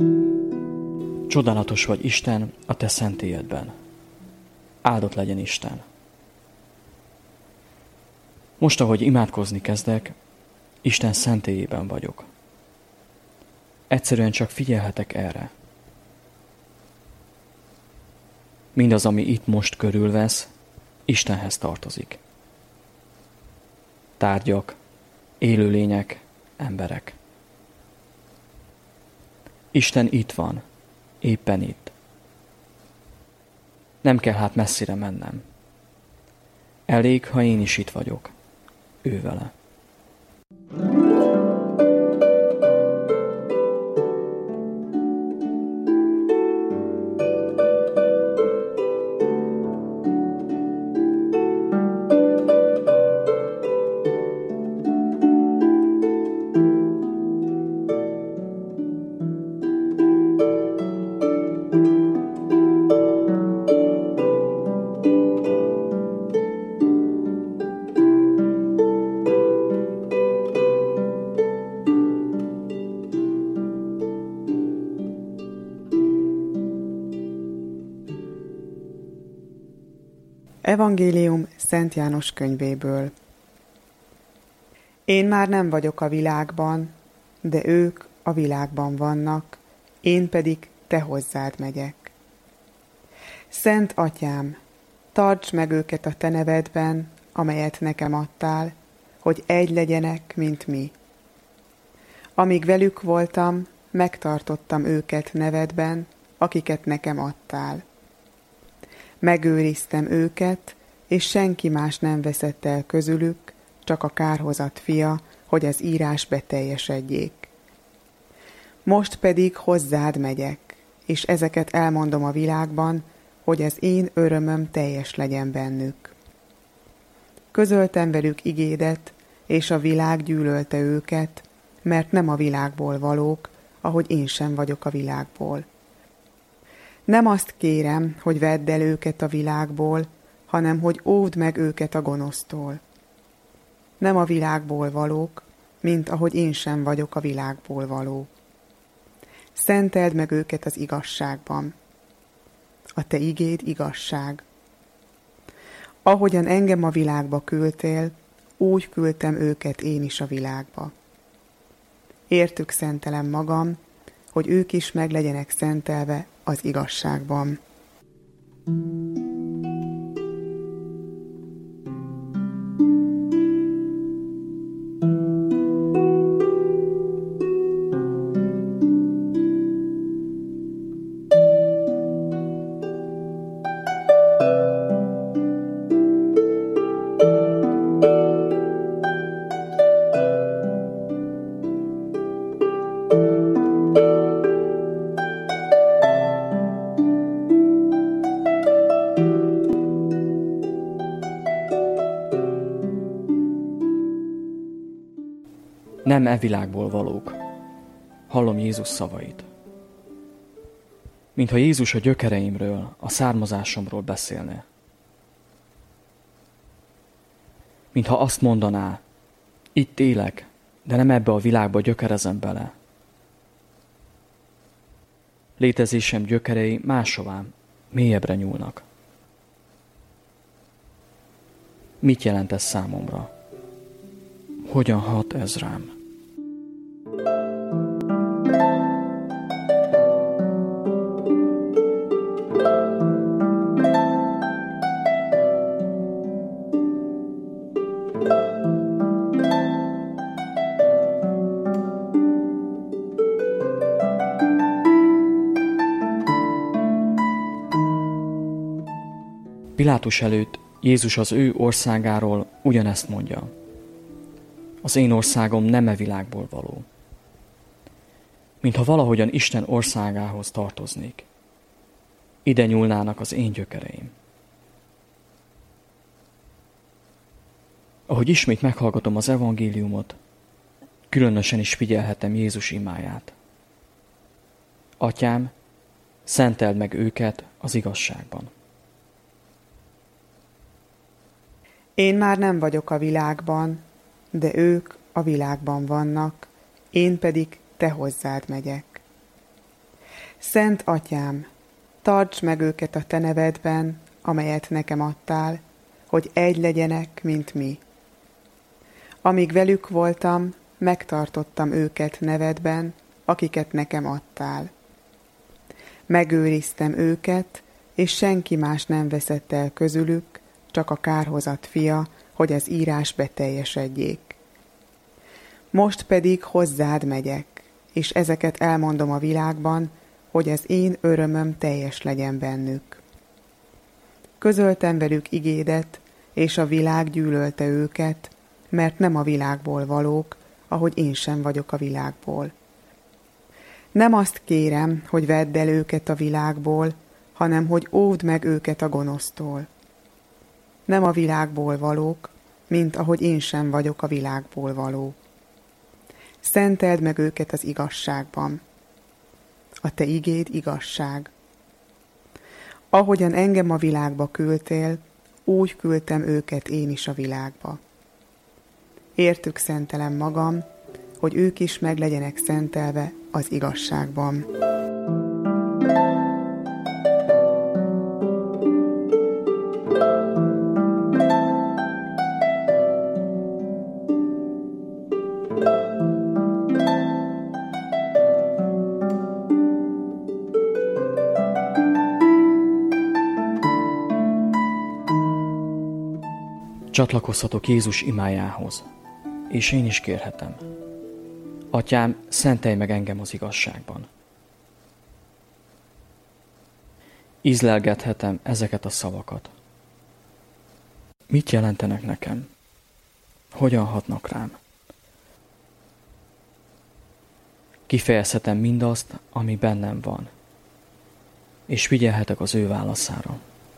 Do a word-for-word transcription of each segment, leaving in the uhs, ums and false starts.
Csodálatos vagy, Isten, a te szentélyedben. Áldott legyen Isten. Most, ahogy imádkozni kezdek, Isten szentélyében vagyok. Egyszerűen csak figyelhetek erre. Mindaz, ami itt most körülvesz, Istenhez tartozik. Tárgyak, élőlények, emberek. Isten itt van, éppen itt. Nem kell hát messzire mennem. Elég, ha én is itt vagyok, ő vele. Evangélium Szent János könyvéből. Én már nem vagyok a világban, de ők a világban vannak, én pedig te hozzád megyek. Szent Atyám, tartsd meg őket a te nevedben, amelyet nekem adtál, hogy egy legyenek, mint mi. Amíg velük voltam, megtartottam őket nevedben, akiket nekem adtál. Megőriztem őket, és senki más nem veszett el közülük, csak a kárhozat fia, hogy az írás beteljesedjék. Most pedig hozzád megyek, és ezeket elmondom a világban, hogy az én örömöm teljes legyen bennük. Közöltem velük igédet, és a világ gyűlölte őket, mert nem a világból valók, ahogy én sem vagyok a világból. Nem azt kérem, hogy vedd el őket a világból, hanem hogy óvd meg őket a gonosztól. Nem a világból valók, mint ahogy én sem vagyok a világból való. Szenteld meg őket az igazságban. A te igéd igazság. Ahogyan engem a világba küldtél, úgy küldtem őket én is a világba. Értük szentelem magam, hogy ők is meg legyenek szentelve az igazságban. Nem e világból valók. Hallom Jézus szavait. Mintha Jézus a gyökereimről, a származásomról beszélne. Mintha azt mondaná, itt élek, de nem ebbe a világba gyökerezem bele. Létezésem gyökerei máshová, mélyebbre nyúlnak. Mit jelent ez számomra? Hogyan hat ez rám? Pilátus előtt Jézus az ő országáról ugyanezt mondja. Az én országom nem e világból való. Mintha valahogyan Isten országához tartoznék. Ide nyúlnának az én gyökereim. Ahogy ismét meghallgatom az evangéliumot, különösen is figyelhetem Jézus imáját. Atyám, szenteld meg őket az igazságban. Én már nem vagyok a világban, de ők a világban vannak, én pedig te hozzád megyek. Szent Atyám, tarts meg őket a te nevedben, amelyet nekem adtál, hogy egy legyenek, mint mi. Amíg velük voltam, megtartottam őket nevedben, akiket nekem adtál. Megőriztem őket, és senki más nem veszett el közülük, csak a kárhozat fia, hogy az írás beteljesedjék. Most pedig hozzád megyek, és ezeket elmondom a világban, hogy az én örömöm teljes legyen bennük. Közöltem velük igédet, és a világ gyűlölte őket, mert nem a világból valók, ahogy én sem vagyok a világból. Nem azt kérem, hogy vedd el őket a világból, hanem hogy óvd meg őket a gonosztól. Nem a világból valók, mint ahogy én sem vagyok a világból való. Szenteld meg őket az igazságban. A te igéd igazság. Ahogyan engem a világba küldtél, úgy küldtem őket én is a világba. Értük szentelem magam, hogy ők is meg legyenek szentelve az igazságban. Csatlakozhatok Jézus imájához, és én is kérhetem. Atyám, szentelj meg engem az igazságban. Ízlelgethetem ezeket a szavakat. Mit jelentenek nekem? Hogyan hatnak rám? Kifejezhetem mindazt, ami bennem van, és figyelhetek az ő válaszára.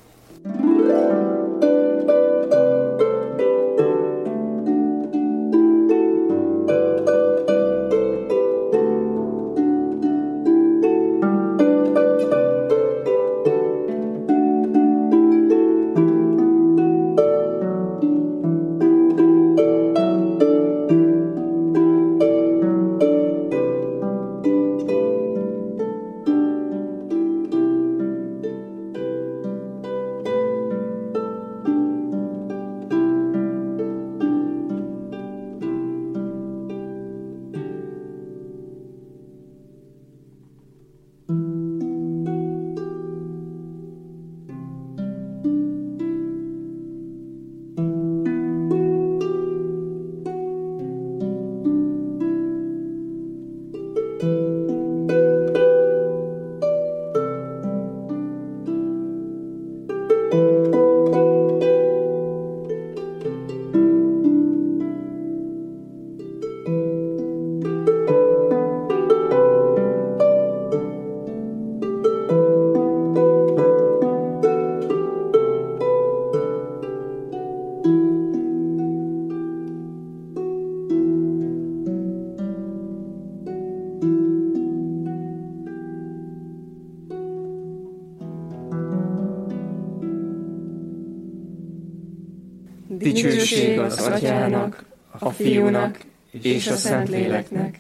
Dicsőség az Atyának, a Fiúnak és a Szentléleknek,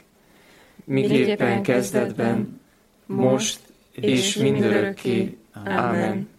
miképpen kezdetben, most és mindörökké. Ámen.